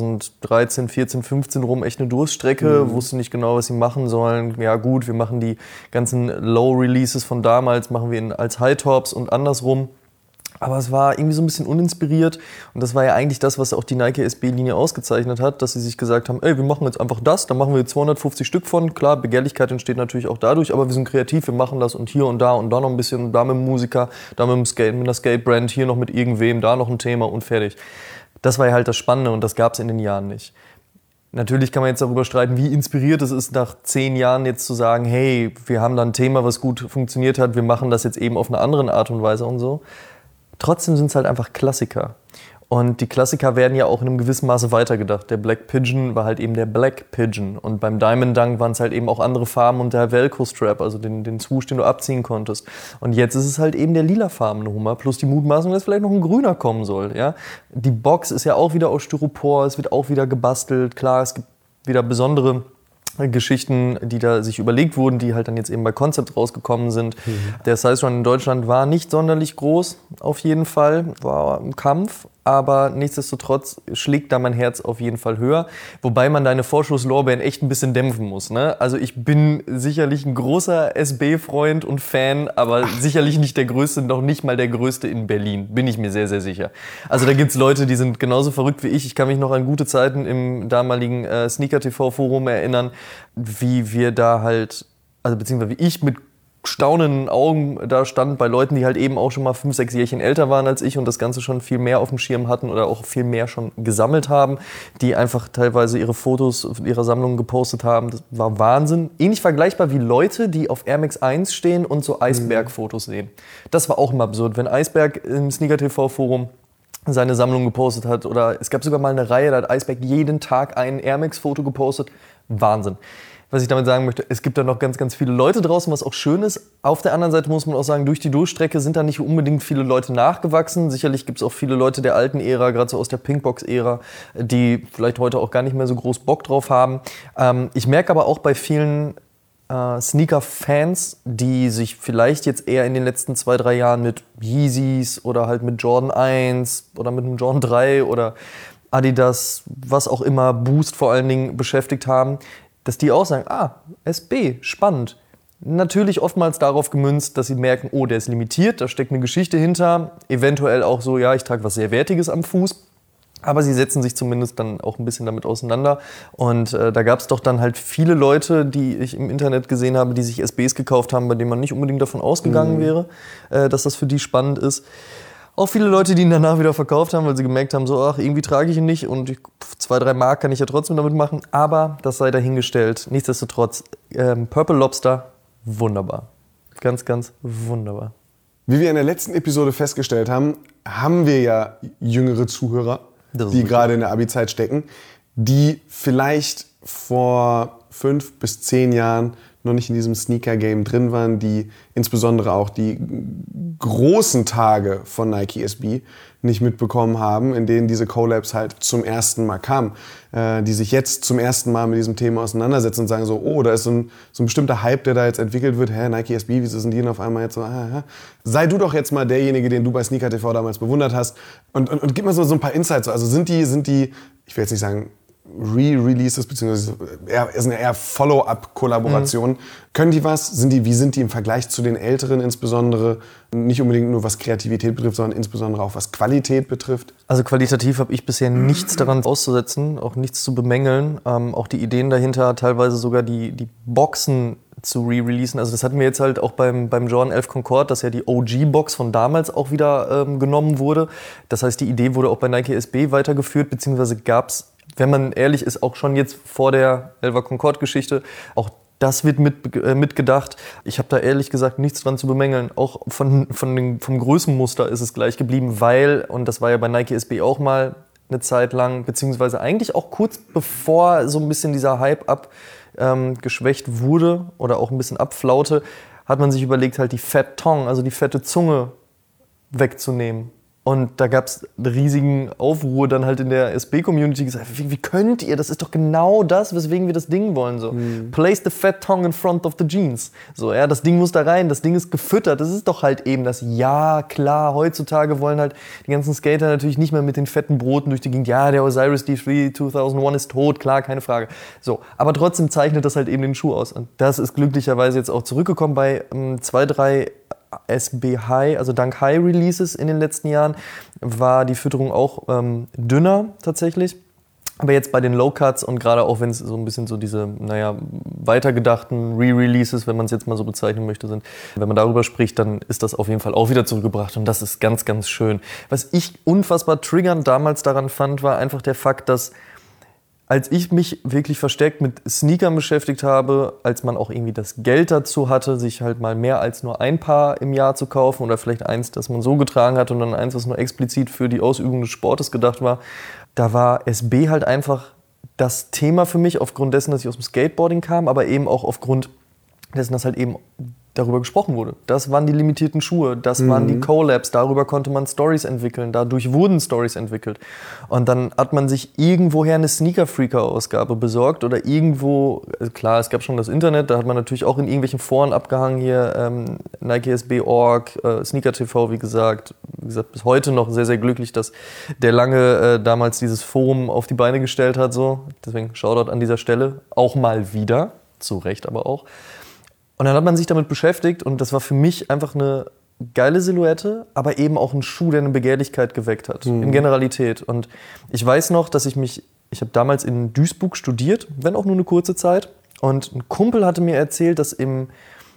2013, 14, 15 rum echt eine Durststrecke, wusste nicht genau, was sie machen sollen. Ja gut, wir machen die ganzen Low-Releases von damals, machen wir als High-Tops und andersrum. Aber es war irgendwie so ein bisschen uninspiriert und das war ja eigentlich das, was auch die Nike SB-Linie ausgezeichnet hat, dass sie sich gesagt haben, ey, wir machen jetzt einfach das, da machen wir 250 Stück von. Klar, Begehrlichkeit entsteht natürlich auch dadurch, aber wir sind kreativ, wir machen das und da noch ein bisschen, da mit dem Musiker, da mit dem Skate, mit einer Skate-Brand, hier noch mit irgendwem, da noch ein Thema und fertig. Das war ja halt das Spannende und das gab es in den Jahren nicht. Natürlich kann man jetzt darüber streiten, wie inspiriert es ist, nach 10 Jahren jetzt zu sagen, hey, wir haben da ein Thema, was gut funktioniert hat, wir machen das jetzt eben auf eine andere Art und Weise und so. Trotzdem sind es halt einfach Klassiker. Und die Klassiker werden ja auch in einem gewissen Maße weitergedacht. Der Black Pigeon war halt eben der Black Pigeon. Und beim Diamond Dunk waren es halt eben auch andere Farben und der Velcro-Strap, also den Swoosh, den du abziehen konntest. Und jetzt ist es halt eben der lilafarbene Hummer, plus die Mutmaßung, dass vielleicht noch ein grüner kommen soll. Ja? Die Box ist ja auch wieder aus Styropor, es wird auch wieder gebastelt. Klar, es gibt wieder besondere Geschichten, die da sich überlegt wurden, die halt dann jetzt eben bei Concept rausgekommen sind. Der Size Run in Deutschland war nicht sonderlich groß, auf jeden Fall, war ein Kampf, aber nichtsdestotrotz schlägt da mein Herz auf jeden Fall höher, wobei man deine Vorschusslorbeeren echt ein bisschen dämpfen muss. Ne? Also ich bin sicherlich ein großer SB-Freund und Fan, aber sicherlich nicht der Größte, noch nicht mal der Größte in Berlin, bin ich mir sehr, sehr sicher. Also da gibt's Leute, die sind genauso verrückt wie ich. Ich kann mich noch an gute Zeiten im damaligen Sneaker-TV-Forum erinnern, wie wir da halt, also beziehungsweise wie ich mit staunenden Augen da stand bei Leuten, die halt eben auch schon mal 5, 6 Jährchen älter waren als ich und das Ganze schon viel mehr auf dem Schirm hatten oder auch viel mehr schon gesammelt haben, die einfach teilweise ihre Fotos ihrer Sammlung gepostet haben. Das war Wahnsinn. Ähnlich vergleichbar wie Leute, die auf Air Max 1 stehen und so Eisberg-Fotos sehen. Das war auch immer absurd. Wenn Eisberg im Sneaker-TV-Forum seine Sammlung gepostet hat oder es gab sogar mal eine Reihe, da hat Eisberg jeden Tag ein Air Max-Foto gepostet. Wahnsinn. Was ich damit sagen möchte, es gibt da noch ganz, ganz viele Leute draußen, was auch schön ist. Auf der anderen Seite muss man auch sagen, durch die Durchstrecke sind da nicht unbedingt viele Leute nachgewachsen. Sicherlich gibt es auch viele Leute der alten Ära, gerade so aus der Pinkbox-Ära, die vielleicht heute auch gar nicht mehr so groß Bock drauf haben. Ich merke aber auch bei vielen Sneaker-Fans, die sich vielleicht jetzt eher in den letzten 2, 3 Jahren mit Yeezys oder halt mit Jordan 1 oder mit einem Jordan 3 oder Adidas, was auch immer, Boost vor allen Dingen beschäftigt haben, dass die auch sagen, SB, spannend. Natürlich oftmals darauf gemünzt, dass sie merken, oh, der ist limitiert, da steckt eine Geschichte hinter. Eventuell auch so, ja, ich trage was sehr Wertiges am Fuß. Aber sie setzen sich zumindest dann auch ein bisschen damit auseinander. Und da gab es doch dann halt viele Leute, die ich im Internet gesehen habe, die sich SBs gekauft haben, bei denen man nicht unbedingt davon ausgegangen wäre, dass das für die spannend ist. Auch viele Leute, die ihn danach wieder verkauft haben, weil sie gemerkt haben, so, ach, irgendwie trage ich ihn nicht und 2, 3 Mark kann ich ja trotzdem damit machen. Aber das sei dahingestellt. Nichtsdestotrotz, Purple Lobster, wunderbar. Ganz, ganz wunderbar. Wie wir in der letzten Episode festgestellt haben, haben wir ja jüngere Zuhörer, die gerade in der Abi-Zeit stecken, die vielleicht vor 5 bis 10 Jahren noch nicht in diesem Sneaker-Game drin waren, die insbesondere auch die großen Tage von Nike SB nicht mitbekommen haben, in denen diese Collabs halt zum ersten Mal kamen, die sich jetzt zum ersten Mal mit diesem Thema auseinandersetzen und sagen so, oh, da ist so ein bestimmter Hype, der da jetzt entwickelt wird, Nike SB, wieso sind die denn auf einmal jetzt so, Sei du doch jetzt mal derjenige, den du bei Sneaker TV damals bewundert hast und gib mal so ein paar Insights, also sind die, ich will jetzt nicht sagen, Re-Releases, beziehungsweise eher Follow-up-Kollaborationen. Können die was? Wie sind die im Vergleich zu den älteren insbesondere? Nicht unbedingt nur was Kreativität betrifft, sondern insbesondere auch was Qualität betrifft? Also qualitativ habe ich bisher nichts daran auszusetzen, auch nichts zu bemängeln. Auch die Ideen dahinter, teilweise sogar die Boxen zu re-releasen. Also das hatten wir jetzt halt auch beim Jordan 11 Concorde, dass ja die OG-Box von damals auch wieder genommen wurde. Das heißt, die Idee wurde auch bei Nike SB weitergeführt, beziehungsweise gab es, wenn man ehrlich ist, auch schon jetzt vor der 11er Concorde-Geschichte, auch das wird mitgedacht. Ich habe da ehrlich gesagt nichts dran zu bemängeln. Auch vom Größenmuster ist es gleich geblieben, weil, und das war ja bei Nike SB auch mal eine Zeit lang, beziehungsweise eigentlich auch kurz bevor so ein bisschen dieser Hype geschwächt wurde oder auch ein bisschen abflaute, hat man sich überlegt, halt die Fat Tongue, also die fette Zunge wegzunehmen. Und da gab es einen riesigen Aufruhr dann halt in der SB-Community gesagt, wie könnt ihr? Das ist doch genau das, weswegen wir das Ding wollen. So. Place the fat tongue in front of the jeans. So, ja, das Ding muss da rein, das Ding ist gefüttert. Das ist doch halt eben das, ja klar, heutzutage wollen halt die ganzen Skater natürlich nicht mehr mit den fetten Broten durch die Gegend. Ja, der Osiris D3 2001 ist tot, klar, keine Frage. So, aber trotzdem zeichnet das halt eben den Schuh aus. Und das ist glücklicherweise jetzt auch zurückgekommen bei 2, 3 SB High, also dank High Releases in den letzten Jahren, war die Fütterung auch dünner tatsächlich. Aber jetzt bei den Low Cuts und gerade auch wenn es so ein bisschen so diese, weitergedachten Re-Releases, wenn man es jetzt mal so bezeichnen möchte, sind, wenn man darüber spricht, dann ist das auf jeden Fall auch wieder zurückgebracht und das ist ganz, ganz schön. Was ich unfassbar triggernd damals daran fand, war einfach der Fakt, dass als ich mich wirklich verstärkt mit Sneakern beschäftigt habe, als man auch irgendwie das Geld dazu hatte, sich halt mal mehr als nur ein Paar im Jahr zu kaufen oder vielleicht eins, das man so getragen hat und dann eins, was nur explizit für die Ausübung des Sportes gedacht war, da war SB halt einfach das Thema für mich aufgrund dessen, dass ich aus dem Skateboarding kam, aber eben auch aufgrund dessen, dass halt eben darüber gesprochen wurde. Das waren die limitierten Schuhe, das waren die Collabs, darüber konnte man Stories entwickeln, dadurch wurden Stories entwickelt. Und dann hat man sich irgendwoher eine Sneaker-Freaker-Ausgabe besorgt oder irgendwo, klar, es gab schon das Internet, da hat man natürlich auch in irgendwelchen Foren abgehangen, hier Nike SB.org, Sneaker TV, wie gesagt, bis heute noch sehr, sehr glücklich, dass der Lange damals dieses Forum auf die Beine gestellt hat, so. Deswegen Shoutout an dieser Stelle, auch mal wieder, zu Recht aber auch. Und dann hat man sich damit beschäftigt und das war für mich einfach eine geile Silhouette, aber eben auch ein Schuh, der eine Begehrlichkeit geweckt hat, in Generalität. Und ich weiß noch, dass ich habe damals in Duisburg studiert, wenn auch nur eine kurze Zeit. Und ein Kumpel hatte mir erzählt, dass im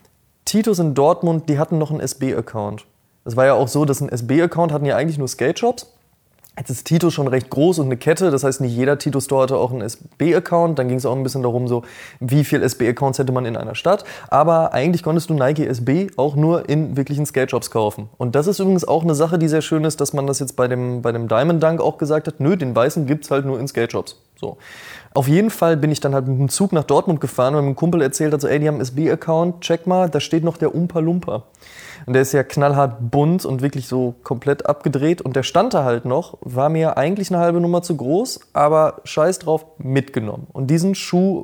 Titus in Dortmund, die hatten noch einen SB-Account. Das war ja auch so, dass ein SB-Account hatten ja eigentlich nur Skate-Shops. Jetzt ist Titus schon recht groß und eine Kette, das heißt nicht jeder Titus-Store hatte auch einen SB-Account. Dann ging es auch ein bisschen darum, so wie viele SB-Accounts hätte man in einer Stadt. Aber eigentlich konntest du Nike SB auch nur in wirklichen Skate-Shops kaufen. Und das ist übrigens auch eine Sache, die sehr schön ist, dass man das jetzt bei dem Diamond Dunk auch gesagt hat, nö, den weißen gibt's halt nur in Skate-Shops. So. Auf jeden Fall bin ich dann halt mit dem Zug nach Dortmund gefahren und mein Kumpel erzählt hat so, ey, die haben einen SB-Account, check mal, da steht noch der Oompa Loompa. Und der ist ja knallhart bunt und wirklich so komplett abgedreht. Und der stand da halt noch, war mir eigentlich eine halbe Nummer zu groß, aber scheiß drauf, mitgenommen. Und dieser Schuh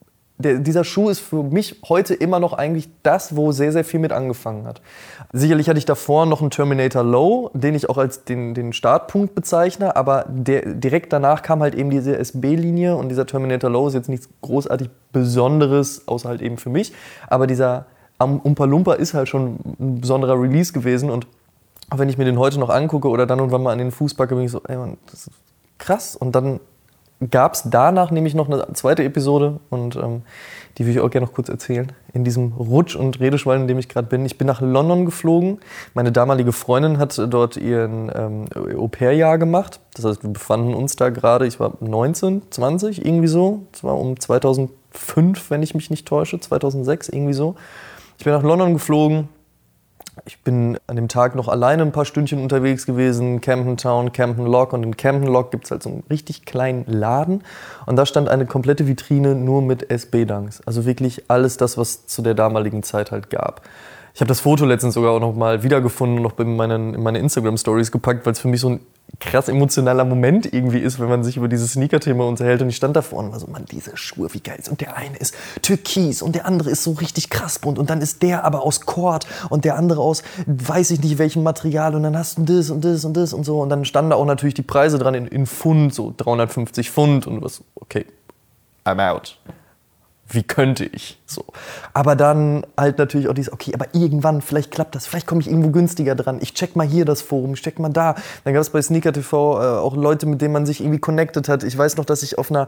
ist für mich heute immer noch eigentlich das, wo sehr, sehr viel mit angefangen hat. Sicherlich hatte ich davor noch einen Terminator Low, den ich auch als den Startpunkt bezeichne, aber direkt danach kam halt eben diese SB-Linie und dieser Terminator Low ist jetzt nichts großartig Besonderes, außer halt eben für mich. Aber dieser Oompa Loompa ist halt schon ein besonderer Release gewesen und auch wenn ich mir den heute noch angucke oder dann und wann mal an den Fuß packe, bin ich so, ey Mann, das ist krass. Und dann gab es danach nämlich noch eine zweite Episode und die will ich auch gerne noch kurz erzählen. In diesem Rutsch- und Redeschwall, in dem ich gerade bin. Ich bin nach London geflogen. Meine damalige Freundin hat dort ihren Au-pair-Jahr gemacht. Das heißt, wir befanden uns da gerade, ich war 19, 20, irgendwie so. Das war um 2005, wenn ich mich nicht täusche, 2006, irgendwie so. Ich bin nach London geflogen. Ich bin an dem Tag noch alleine ein paar Stündchen unterwegs gewesen, Camden Town, Camden Lock. Und in Camden Lock gibt es halt so einen richtig kleinen Laden. Und da stand eine komplette Vitrine nur mit SB-Dunks. Also wirklich alles das, was zu der damaligen Zeit halt gab. Ich habe das Foto letztens sogar auch noch mal wiedergefunden und noch in meine Instagram-Stories gepackt, weil es für mich so ein krass emotionaler Moment irgendwie ist, wenn man sich über dieses Sneaker-Thema unterhält. Und ich stand davor und war so, Mann, diese Schuhe, wie geil ist. Und der eine ist türkis und der andere ist so richtig krass bunt. Und dann ist der aber aus Kord und der andere aus weiß ich nicht welchem Material. Und dann hast du das und das und das und so. Und dann standen da auch natürlich die Preise dran in Pfund, so 350 Pfund und was, okay, I'm out. Wie könnte ich? So. Aber dann halt natürlich auch dieses, okay, aber irgendwann, vielleicht klappt das, vielleicht komme ich irgendwo günstiger dran. Ich check mal hier das Forum, ich check mal da. Dann gab es bei Sneaker TV auch Leute, mit denen man sich irgendwie connected hat. Ich weiß noch, dass ich auf einer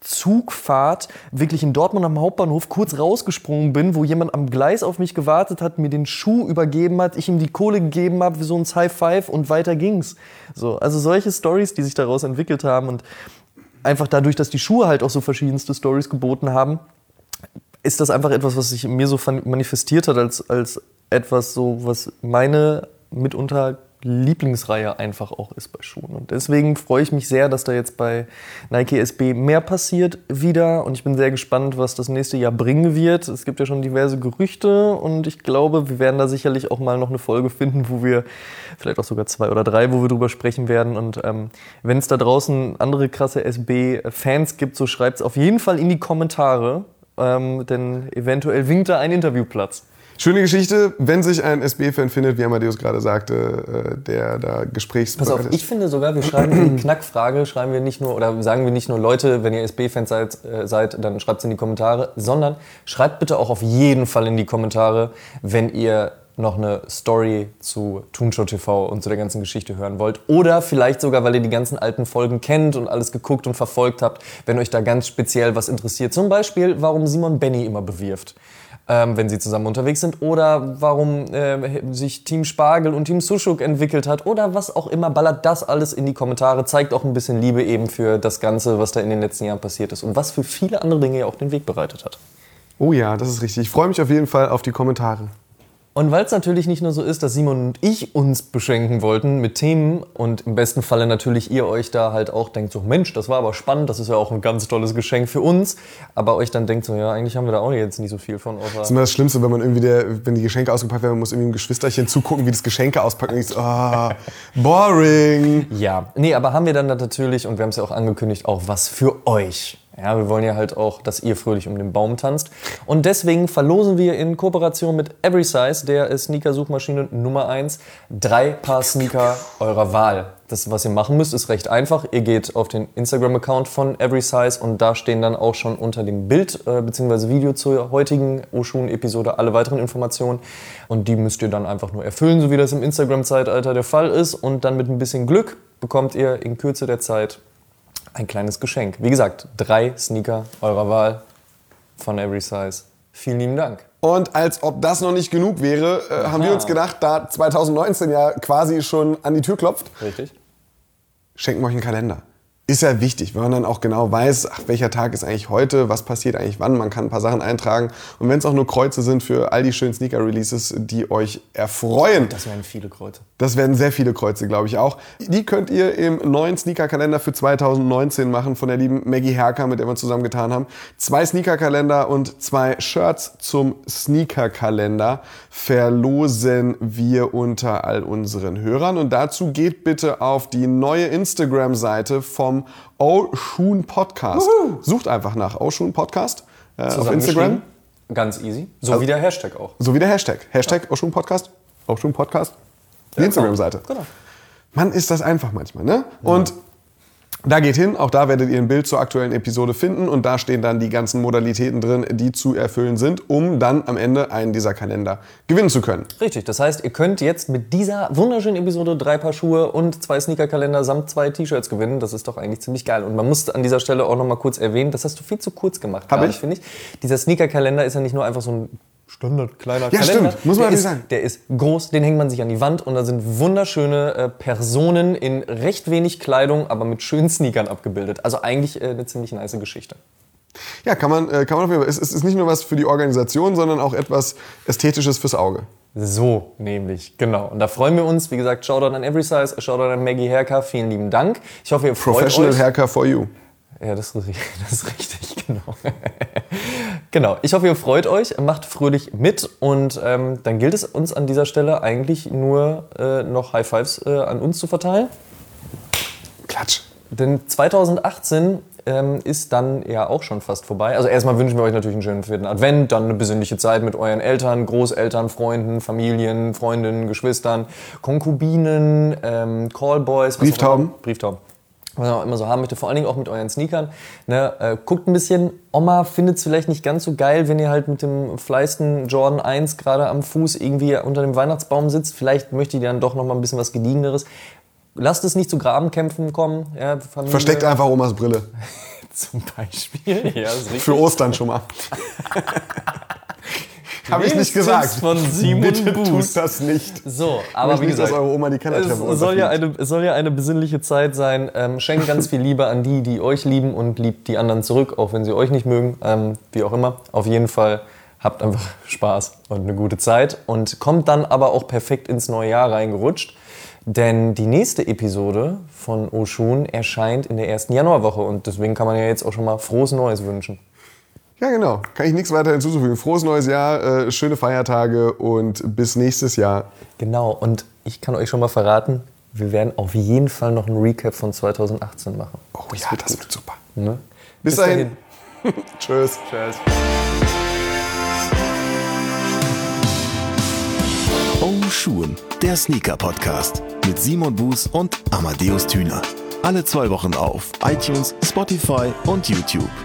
Zugfahrt wirklich in Dortmund am Hauptbahnhof kurz rausgesprungen bin, wo jemand am Gleis auf mich gewartet hat, mir den Schuh übergeben hat, ich ihm die Kohle gegeben habe für so ein High Five und weiter ging's. So, also solche Stories, die sich daraus entwickelt haben und einfach dadurch, dass die Schuhe halt auch so verschiedenste Stories geboten haben, ist das einfach etwas, was sich in mir so manifestiert hat als etwas so, was meine mitunter Lieblingsreihe einfach auch ist bei Schuhen. Und deswegen freue ich mich sehr, dass da jetzt bei Nike SB mehr passiert wieder. Und ich bin sehr gespannt, was das nächste Jahr bringen wird. Es gibt ja schon diverse Gerüchte und ich glaube, wir werden da sicherlich auch mal noch eine Folge finden, wo wir, vielleicht auch sogar 2 oder 3, wo wir drüber sprechen werden. Und wenn es da draußen andere krasse SB-Fans gibt, so schreibt es auf jeden Fall in die Kommentare, denn eventuell winkt da ein Interviewplatz. Schöne Geschichte, wenn sich ein SB-Fan findet, wie Amadeus gerade sagte, der da Gesprächsbereit ist. Pass auf, ich finde sogar, wir schreiben in die Knackfrage, sagen wir nicht nur, Leute, wenn ihr SB-Fans seid, dann schreibt es in die Kommentare, sondern schreibt bitte auch auf jeden Fall in die Kommentare, wenn ihr noch eine Story zu Toonshow TV und zu der ganzen Geschichte hören wollt. Oder vielleicht sogar, weil ihr die ganzen alten Folgen kennt und alles geguckt und verfolgt habt, wenn euch da ganz speziell was interessiert. Zum Beispiel, warum Simon Benny immer bewirft, wenn sie zusammen unterwegs sind. Oder warum sich Team Spargel und Team Sushuk entwickelt hat. Oder was auch immer. Ballert das alles in die Kommentare. Zeigt auch ein bisschen Liebe eben für das Ganze, was da in den letzten Jahren passiert ist. Und was für viele andere Dinge ja auch den Weg bereitet hat. Oh ja, das ist richtig. Ich freue mich auf jeden Fall auf die Kommentare. Und weil es natürlich nicht nur so ist, dass Simon und ich uns beschenken wollten mit Themen und im besten Falle natürlich ihr euch da halt auch denkt, so Mensch, das war aber spannend, das ist ja auch ein ganz tolles Geschenk für uns, aber euch dann denkt so, ja, eigentlich haben wir da auch jetzt nicht so viel von. Das ist immer das Schlimmste, wenn man irgendwie wenn die Geschenke ausgepackt werden, man muss irgendwie ein Geschwisterchen zugucken, wie das Geschenke auspackt und ich so, boring. Ja, nee, aber haben wir dann natürlich, und wir haben es ja auch angekündigt, auch was für euch. Ja, wir wollen ja halt auch, dass ihr fröhlich um den Baum tanzt. Und deswegen verlosen wir in Kooperation mit Everysize, der Sneaker-Suchmaschine Nummer 1, 3 Paar Sneaker eurer Wahl. Das, was ihr machen müsst, ist recht einfach. Ihr geht auf den Instagram-Account von Everysize und da stehen dann auch schon unter dem Bild bzw. Video zur heutigen Oshun-Episode alle weiteren Informationen. Und die müsst ihr dann einfach nur erfüllen, so wie das im Instagram-Zeitalter der Fall ist. Und dann mit ein bisschen Glück bekommt ihr in Kürze der Zeit ein kleines Geschenk. Wie gesagt, 3 Sneaker eurer Wahl von Everysize. Vielen lieben Dank. Und als ob das noch nicht genug wäre, haben wir uns gedacht, da 2019 ja quasi schon an die Tür klopft, Richtig. schenken wir euch einen Kalender. Ist ja wichtig, weil man dann auch genau weiß, welcher Tag ist eigentlich heute, was passiert eigentlich wann. Man kann ein paar Sachen eintragen. Und wenn es auch nur Kreuze sind für all die schönen Sneaker-Releases, die euch erfreuen. Das werden viele Kreuze. Das werden sehr viele Kreuze, glaube ich auch. Die könnt ihr im neuen Sneaker-Kalender für 2019 machen von der lieben Maggie Herker, mit der wir zusammengetan haben. 2 Sneaker-Kalender und 2 Shirts zum Sneaker-Kalender verlosen wir unter all unseren Hörern. Und dazu geht bitte auf die neue Instagram-Seite vom Oshun Podcast. Sucht einfach nach Oshun Podcast auf Instagram. Ganz easy. So wie der Hashtag auch. So wie der Hashtag. Hashtag Oshun Podcast. Oshun Podcast. Die Instagram-Seite. Genau. Mann, ist das einfach manchmal, ne? Und da geht hin, auch da werdet ihr ein Bild zur aktuellen Episode finden und da stehen dann die ganzen Modalitäten drin, die zu erfüllen sind, um dann am Ende einen dieser Kalender gewinnen zu können. Richtig, das heißt, ihr könnt jetzt mit dieser wunderschönen Episode 3 Paar Schuhe und 2 Sneaker-Kalender samt 2 T-Shirts gewinnen. Das ist doch eigentlich ziemlich geil. Und man muss an dieser Stelle auch noch mal kurz erwähnen, das hast du viel zu kurz gemacht, finde ich. Dieser Sneaker-Kalender ist ja nicht nur einfach so ein Standard kleiner Kalender. Stimmt, muss man natürlich sagen. Der ist groß, den hängt man sich an die Wand und da sind wunderschöne Personen in recht wenig Kleidung, aber mit schönen Sneakern abgebildet. Also eigentlich eine ziemlich nice Geschichte. Ja, kann man auf jeden Fall. Es ist nicht nur was für die Organisation, sondern auch etwas Ästhetisches fürs Auge. So nämlich, genau. Und da freuen wir uns. Wie gesagt, Shoutout an Everysize, Shoutout an Maggie Herker. Vielen lieben Dank. Ich hoffe, ihr freut euch. Professional Haircut for you. Ja, das ist richtig, genau. Genau, ich hoffe, ihr freut euch, macht fröhlich mit und dann gilt es uns an dieser Stelle eigentlich nur noch High Fives an uns zu verteilen. Klatsch. Denn 2018 ist dann ja auch schon fast vorbei. Also erstmal wünschen wir euch natürlich einen schönen 4. Advent, dann eine besinnliche Zeit mit euren Eltern, Großeltern, Freunden, Familien, Freundinnen, Geschwistern, Konkubinen, Callboys. Brieftauben. was man auch immer so haben möchte, vor allen Dingen auch mit euren Sneakern. Ne? Guckt ein bisschen, Oma findet es vielleicht nicht ganz so geil, wenn ihr halt mit dem fleisten Jordan 1 gerade am Fuß irgendwie unter dem Weihnachtsbaum sitzt. Vielleicht möchtet ihr dann doch noch mal ein bisschen was Gediegeneres. Lasst es nicht zu Grabenkämpfen kommen. Ja, Versteckt einfach Omas Brille. Zum Beispiel. Ja, ist richtig. Für Ostern schon mal. Habe ich nicht gesagt. Von Simon Bitte Buß. tut das nicht. So, aber wie nicht, dass gesagt, eure Oma die Kellertreppe es soll ja eine besinnliche Zeit sein. Schenkt ganz viel Liebe an die, die euch lieben und liebt die anderen zurück, auch wenn sie euch nicht mögen. Wie auch immer. Auf jeden Fall habt einfach Spaß und eine gute Zeit und kommt dann aber auch perfekt ins neue Jahr reingerutscht. Denn die nächste Episode von Oshun erscheint in der ersten Januarwoche und deswegen kann man ja jetzt auch schon mal frohes Neues wünschen. Ja, genau. Kann ich nichts weiter hinzufügen. Frohes neues Jahr, schöne Feiertage und bis nächstes Jahr. Genau, und ich kann euch schon mal verraten, wir werden auf jeden Fall noch einen Recap von 2018 machen. Oh ja, das wird super. Ne? Bis dahin. Tschüss. Tschüss. Oshun, der Sneaker-Podcast mit Simon Buß und Amadeus Thüner. Alle 2 Wochen auf iTunes, Spotify und YouTube.